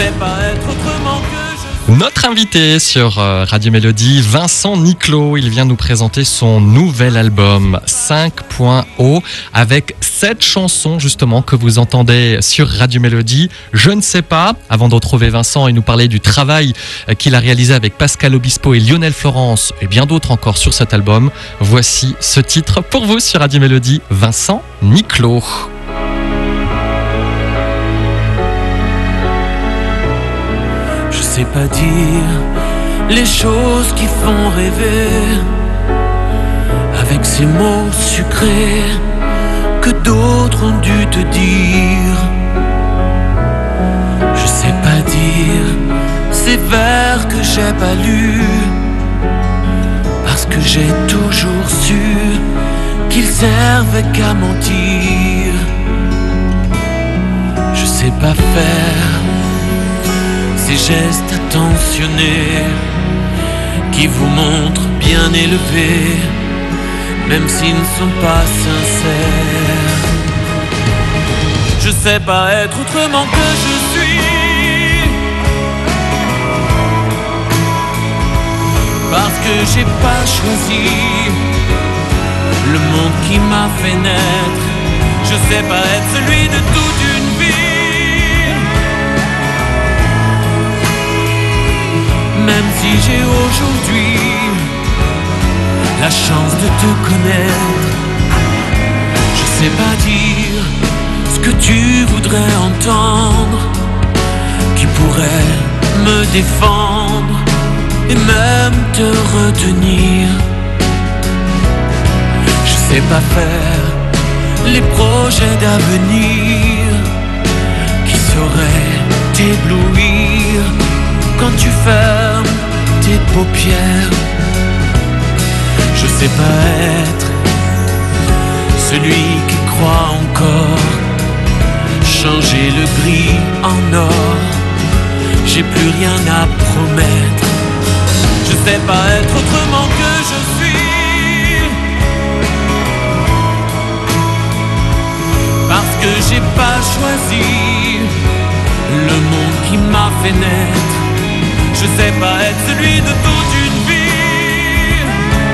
sais pas être autrement que Notre invité sur Radio Mélodie, Vincent Niclot, il vient nous présenter son nouvel album 5.0 avec 7 chansons justement que vous entendez sur Radio Mélodie. Je ne sais pas, avant de retrouver Vincent et nous parler du travail qu'il a réalisé avec Pascal Obispo et Lionel Florence et bien d'autres encore sur cet album, voici ce titre pour vous sur Radio Mélodie, Vincent Niclot. Je sais pas dire les choses qui font rêver, avec ces mots sucrés que d'autres ont dû te dire. Je sais pas dire ces vers que j'ai pas lus, parce que j'ai toujours su qu'ils servaient qu'à mentir. Je sais pas faire ces gestes attentionnés qui vous montrent bien élevés, même s'ils ne sont pas sincères. Je sais pas être autrement que je suis, parce que j'ai pas choisi le monde qui m'a fait naître. Je sais pas être celui de toute une vie, même si j'ai aujourd'hui la chance de te connaître. Je sais pas dire ce que tu voudrais entendre, qui pourrait me défendre et même te retenir. Je sais pas faire les projets d'avenir qui sauraient t'éblouir quand tu fermes tes paupières. Je sais pas être celui qui croit encore changer le gris en or. J'ai plus rien à promettre. Je sais pas être autrement que je suis, parce que j'ai pas choisi le monde qui m'a fait naître. Je sais pas être celui de toute une vie,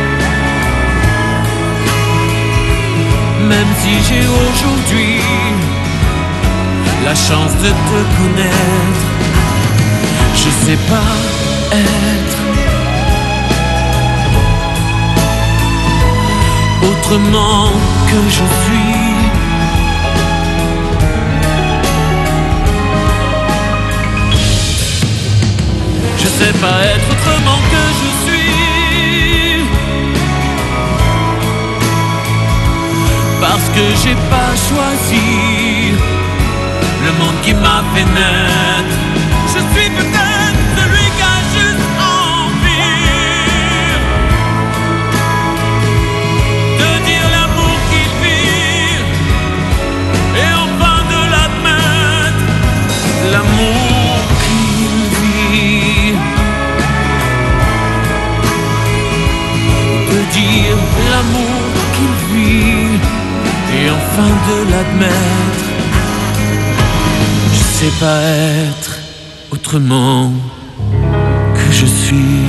même si j'ai aujourd'hui la chance de te connaître. Je sais pas être autrement que je suis. Je sais pas être autrement que je suis, parce que j'ai pas choisi le monde qui m'a fait naître. Je suis peut-être celui qui a juste envie de dire l'amour qu'il vit et enfin de l'admettre, l'amour qu'il vit. De dire l'amour qu'il vit et enfin de l'admettre. Je sais pas être autrement que je suis.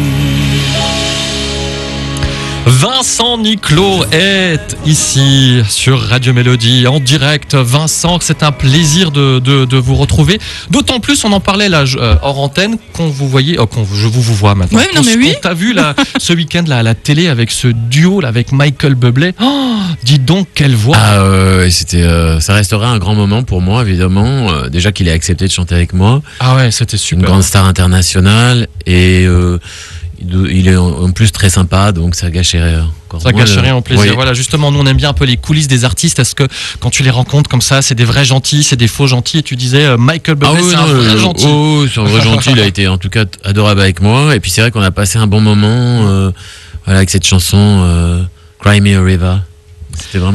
Vincent Niclot est ici sur Radio Mélodie en direct. Vincent, c'est un plaisir de vous retrouver. D'autant plus, on en parlait là hors antenne, qu'on vous voyait, je vous vois maintenant. Ouais, non mais oui. On t'a vu là ce week-end là à la télé avec ce duo là avec Michael Bublé. Oh, dis donc quelle voix. C'était, ça restera un grand moment pour moi évidemment. Déjà qu'il ait accepté de chanter avec moi. Ah ouais, c'était super. Une grande star internationale et il est en plus très sympa, donc ça gâcherait encore. Ça gâcherait en plaisir. Oui. Voilà, justement, nous on aime bien un peu les coulisses des artistes. Est-ce que quand tu les rencontres comme ça, c'est des vrais gentils, c'est des faux gentils? Et tu disais Michael Bublé, c'est un vrai gentil. Oh, c'est un vrai gentil. Il a été en tout cas adorable avec moi. Et puis c'est vrai qu'on a passé un bon moment, voilà, avec cette chanson Cry Me a River. C'était vraiment bien.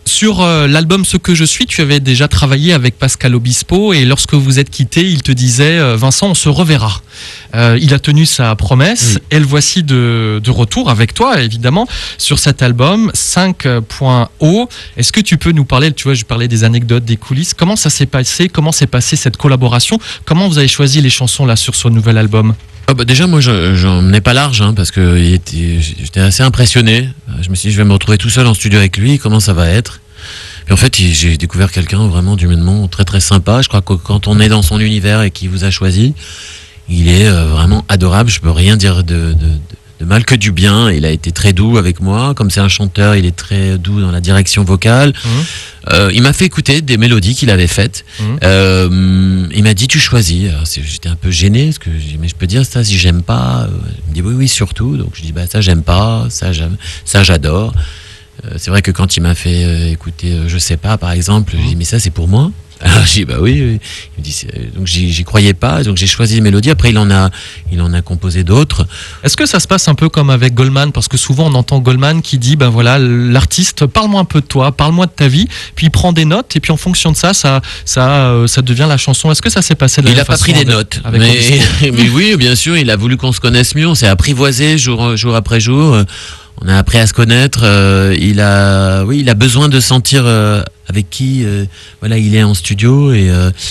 Sur l'album Ce que je suis, tu avais déjà travaillé avec Pascal Obispo et lorsque vous êtes quittés, il te disait Vincent, on se reverra. Il a tenu sa promesse et le voici de retour avec toi, évidemment, sur cet album 5.0. Est-ce que tu peux nous parler, tu vois, je parlais des anecdotes, des coulisses, comment ça s'est passé, comment s'est passée cette collaboration, comment vous avez choisi les chansons là sur ce nouvel album? Déjà, moi, j'en menais pas large, parce que j'étais assez impressionné. Je me suis dit, je vais me retrouver tout seul en studio avec lui, comment ça va être? Et en fait, j'ai découvert quelqu'un vraiment d'humainement très très sympa. Je crois que quand on est dans son univers et qu'il vous a choisi, il est vraiment adorable. Je peux rien dire de mal que du bien. Il a été très doux avec moi. Comme c'est un chanteur, il est très doux dans la direction vocale. Il m'a fait écouter des mélodies qu'il avait faites. Il m'a dit, tu choisis. J'étais un peu gêné, parce que mais je peux dire ça si j'aime pas. Il me dit oui, surtout. Donc je dis, ça j'aime pas, ça j'aime, ça j'adore. C'est vrai que quand il m'a fait écouter Je sais pas, par exemple, j'ai dit, mais ça c'est pour moi. Alors j'ai dit oui. Il me dit, donc j'y croyais pas, donc j'ai choisi les mélodies. Après il en a composé d'autres. Est-ce que ça se passe un peu comme avec Goldman, parce que souvent on entend Goldman qui dit ben voilà, l'artiste, parle-moi un peu de toi, parle-moi de ta vie, puis il prend des notes et puis en fonction de ça devient la chanson. Est-ce que ça s'est passé de la même façon? Il a pas pris des notes, mais oui, bien sûr, il a voulu qu'on se connaisse mieux. On s'est apprivoisé jour après jour. On a appris à se connaître. Il a besoin de sentir avec qui il est en studio et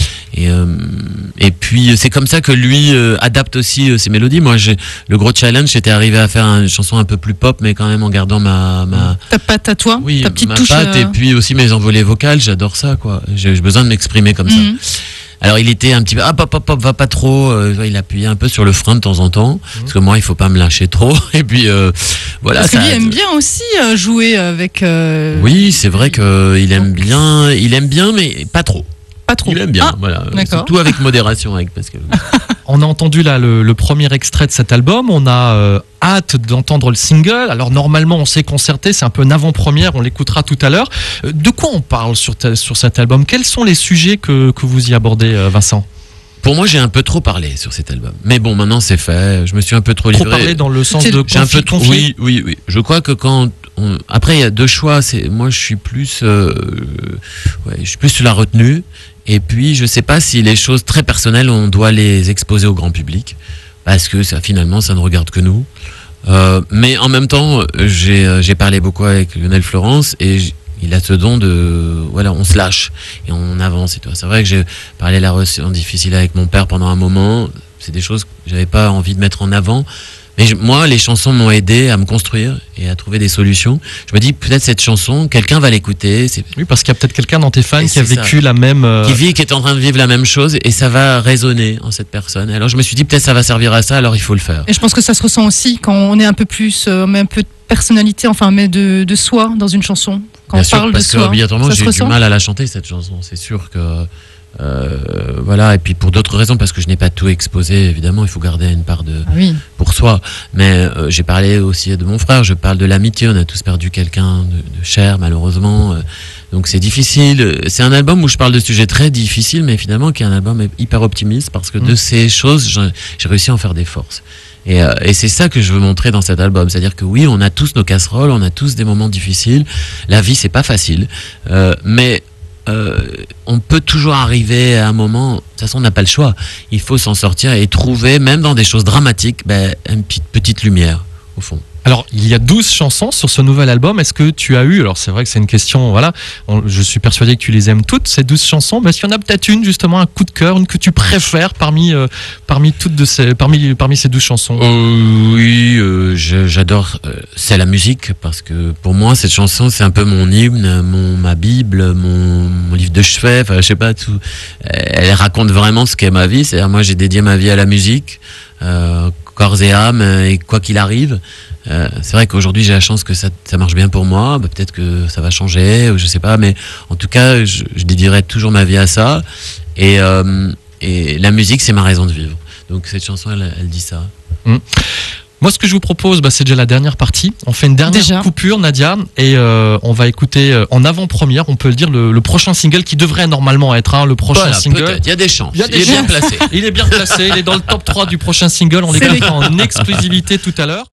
puis c'est comme ça que lui adapte aussi ses mélodies. Moi, le gros challenge, c'était arrivé à faire une chanson un peu plus pop, mais quand même en gardant ta patte à toi, ta petite touche. Patte, et puis aussi mes envolées vocales. J'adore ça, quoi. J'ai besoin de m'exprimer comme ça. Alors il était un petit peu pop, va pas trop. Il appuyait un peu sur le frein de temps en temps, parce que moi il faut pas me lâcher trop. Et puis voilà. Parce que lui aime bien aussi jouer avec. Oui, c'est vrai qu'il aime bien, mais pas trop. Pas trop. Il aime bien, voilà. Surtout avec modération avec Pascal. On a entendu là le premier extrait de cet album. On a hâte d'entendre le single. Alors normalement, on s'est concerté, c'est un peu une avant-première. On l'écoutera tout à l'heure. De quoi on parle sur cet album? Quels sont les sujets que vous y abordez, Vincent? Pour moi, j'ai un peu trop parlé sur cet album. Mais bon, maintenant c'est fait. Je me suis un peu trop livré. Trop parlé dans le sens de conflit. Oui. Je crois que après, il y a deux choix. Moi, je suis plus sur la retenue. Et puis, je sais pas si les choses très personnelles, on doit les exposer au grand public, parce que finalement, ça ne regarde que nous. Mais en même temps, j'ai parlé beaucoup avec Lionel Florence et il a ce don on se lâche et on avance et tout. C'est vrai que j'ai parlé la relation difficile avec mon père pendant un moment. C'est des choses que j'avais pas envie de mettre en avant. Mais moi, les chansons m'ont aidé à me construire et à trouver des solutions. Je me dis, peut-être cette chanson, quelqu'un va l'écouter. Oui, parce qu'il y a peut-être quelqu'un dans tes fans qui a vécu la même... qui est en train de vivre la même chose et ça va résonner en cette personne. Alors je me suis dit, peut-être ça va servir à ça, alors il faut le faire. Et je pense que ça se ressent aussi quand on est un peu plus, on met un peu de personnalité, enfin, mais de soi dans une chanson. Quand bien on parle de soi. Parce qu'obligatoirement, j'ai du mal à la chanter, cette chanson. C'est sûr que... et puis pour d'autres raisons, parce que je n'ai pas tout exposé, évidemment, il faut garder une part pour soi. Mais j'ai parlé aussi de mon frère, je parle de l'amitié, on a tous perdu quelqu'un de cher, malheureusement. Donc c'est difficile. C'est un album où je parle de sujets très difficiles, mais finalement qui est un album hyper optimiste, parce que de ces choses, j'ai réussi à en faire des forces. Et c'est ça que je veux montrer dans cet album. C'est-à-dire que oui, on a tous nos casseroles, on a tous des moments difficiles. La vie, c'est pas facile. Mais on peut toujours arriver à un moment, de toute façon on n'a pas le choix, il faut s'en sortir et trouver, même dans des choses dramatiques, une petite lumière au fond. Alors, il y a 12 chansons sur ce nouvel album. Est-ce que tu as eu, alors c'est vrai que c'est une question, je suis persuadé que tu les aimes toutes, ces 12 chansons, mais est-ce qu'il y en a peut-être une, justement, un coup de cœur, une que tu préfères parmi ces 12 chansons? Oui, j'adore, c'est la musique, parce que pour moi, cette chanson, c'est un peu mon hymne, ma Bible, mon livre de chevet, enfin, je sais pas, tout. Elle raconte vraiment ce qu'est ma vie, c'est-à-dire, moi, j'ai dédié ma vie à la musique, corps et âme, et quoi qu'il arrive. C'est vrai qu'aujourd'hui j'ai la chance que ça marche bien pour moi, peut-être que ça va changer, je sais pas, mais en tout cas je dédierai toujours ma vie à ça et la musique c'est ma raison de vivre. Donc cette chanson elle dit ça. Moi, ce que je vous propose, c'est déjà la dernière partie. On fait une dernière coupure, Nadia, et on va écouter en avant-première, on peut le dire, le prochain single qui devrait normalement être le prochain single. Il y a des chances. Il est bien placé. Il est bien placé. Il est dans le top 3 du prochain single. On l'écoutera en exclusivité tout à l'heure.